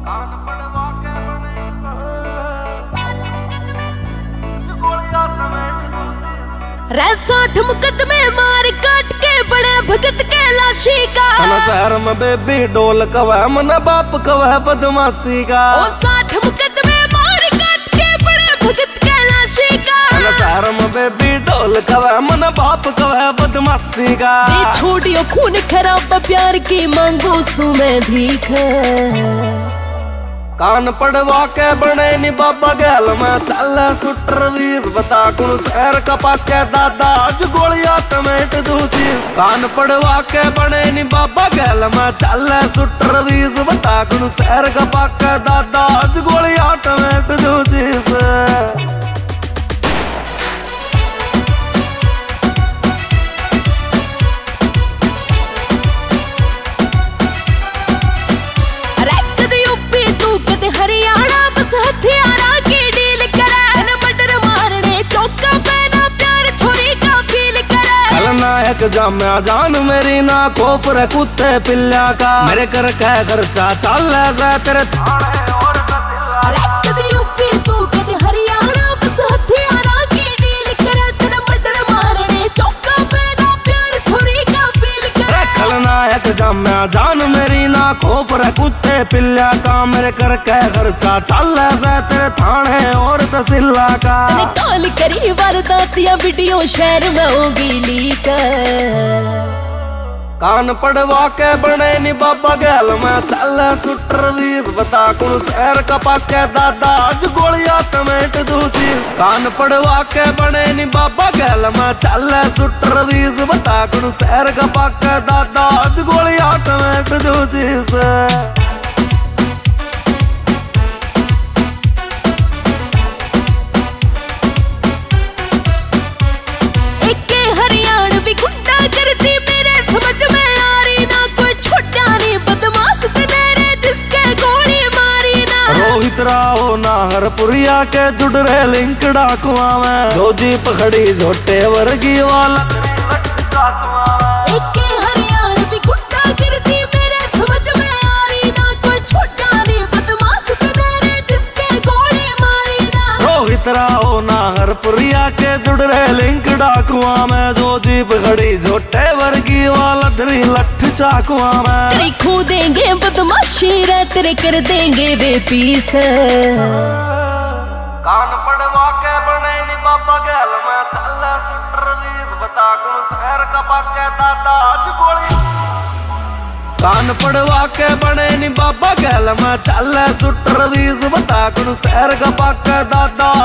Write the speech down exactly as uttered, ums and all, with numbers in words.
कान पड़वा के बने गोलियां तमें रे साठ मुकदमे मार काट के बड़े भगत के लाशी का शहर में बेबी डोल कवा मन बाप कवा बदमाशी का ओ साठ मुकदमे मार काट के बड़े भगत के लाशी का शहर में बेबी डोल कवा मन बाप कवा बदमाशी का छोड़ियो खून खराब प्यार की मांगू सू मैं भीख कान पड़वा के बने नी बाबा गैल में चल सुटर वीस बता कुण शहर का पाके दादा आज गोलियां टमेट दूची कान पड़वा के बने नी बाबा गैल में चल सुटर वीस बता कुण शहर का पाके दादा आज गोलियां टमेट दूची जाम्या जान मेरी ना कोपर कुत्ते पिल्ला का मेरे कर कह खर्चा चल ऐसा तेरे थाने और जाम्या जान मेरी ना खोपर कुत्ते पिल्ला का मेरे कर कह खर्चा चल ऐसा तेरे थाने और तहसीला का कॉल करी वारदातियां वीडियो शहर में होगी लीक कान पड़वा के बने नी बाबा गैल में चल सुटर वीस बता कुण शहर का पाके दादा आज गोलियां टमेट दूची कान पड़वा के बने नी बाबा गैल में चल सुटर वीस बता कुण शहर का पाके दादा आज गोलियां टमेट दूची राहो नाहरपुरिया के जुड़ रहे लिंक डाकुआ में जो जीप खड़ी झोटे वर्गी वाला रोहित राहो नाहरपुरिया के जुड़ रहे लिंक डाकुआ में जो जीप खड़ी झोटे वर्गी वाला धरी लठ चाकुआ में खो देंगे बदमाशी रे तेरे कर देंगे वे पीस कान पड़वा के बने नी बाबा गैल में चल सुटर वीस बता कुण शहर का पाके दादा आज गोली कान पड़वा के बने नी बाबा गैल में चल सुटर वीस बता कुण शहर का पाके दादा